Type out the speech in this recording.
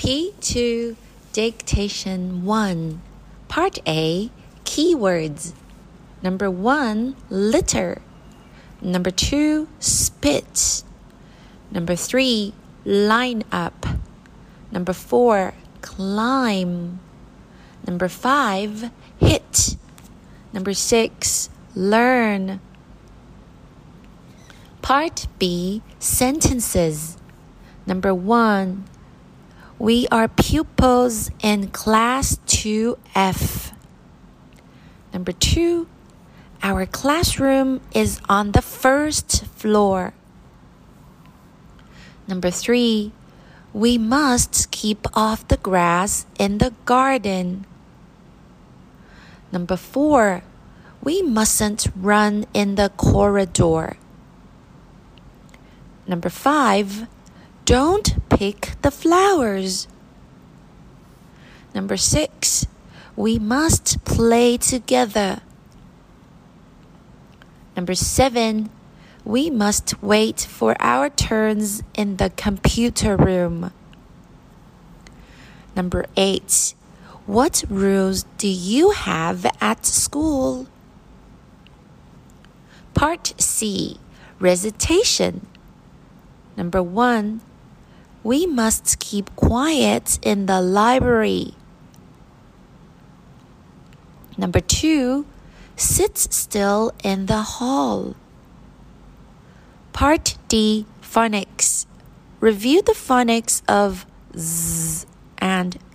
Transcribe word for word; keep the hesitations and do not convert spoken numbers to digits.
Key to Dictation one. Part A, Keywords. Number one, litter. Number two, spit. Number three, line up. Number four, climb. Number five, hit. Number six, learn. Part B, sentences. Number one, we are pupils in class two F. Number two, our classroom is on the first floor. Number three, we must keep off the grass in the garden. Number four, we mustn't run in the corridor. Number five, don't pick the flowers. Number six, we must play together. Number seven, we must wait for our turns in the computer room. Number eight, what rules do you have at school? Part C, recitation. Number one, we must keep quiet in the library. Number two, sit still in the hall. Part D, phonics. Review the phonics of Z and